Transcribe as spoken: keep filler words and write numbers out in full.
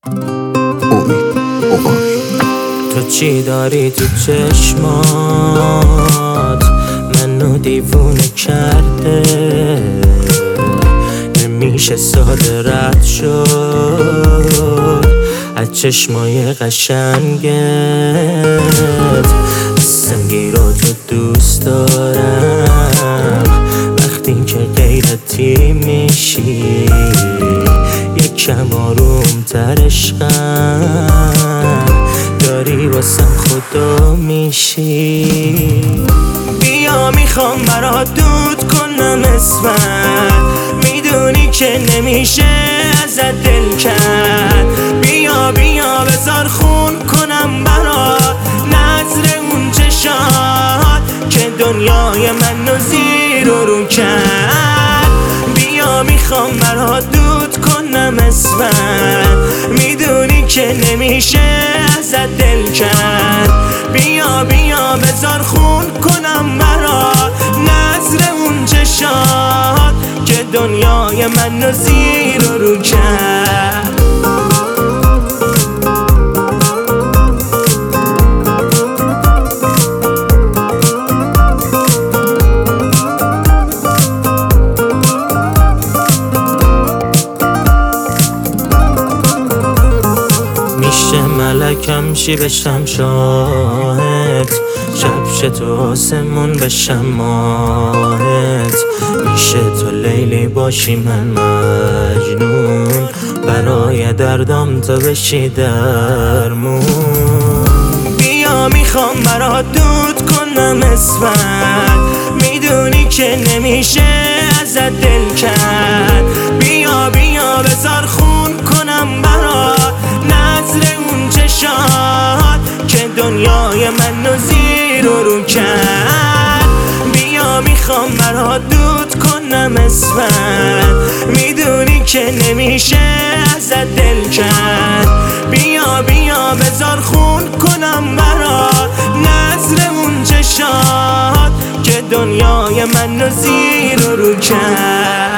امید اوغانی. تو چی داری تو چشمات منو دیوونه کرده، نمیشه ساده رد شد از چشمای قشنگت. سنگی رو تو دوست دارم وقتی که غیرتی میشی، یکم آروم تر عشقم داری واسم خدا میشی. بیا میخوام برات دود کنم اسمت، میدونی که نمیشه ازت دل کرد. بیا بیا بذار خون کنم برات نظر اون چشات که دنیای منو زیر و رو کرد. بیا میخوام برات دود کنم اسمت، میدونی که نمیشه ازت دل کرد. بیا بیا بذار خون کنم برات نظر اون چشات که دنیای منو زیر و رو کرد. میشه ملکم شی بشم شاهد، شب شه تو آسمون بشم ماهت. میشه تو لیلی باشی من مجنون، برای دردام تو بشی درمون. بیا میخوام برات دود کنم اسمت، میدونی که نمیشه ازت دل کرد. بیا بیا بذار خون کنم برات نظر اون چشات که دنیای منو زیر و رو کرد. بیا میخوام برات دود کنم اسمت، میدونی که نمیشه ازت دل کرد. بیا بیا بذار خون کنم برات نظر اون چشات که دنیای منو زیر و رو کرد.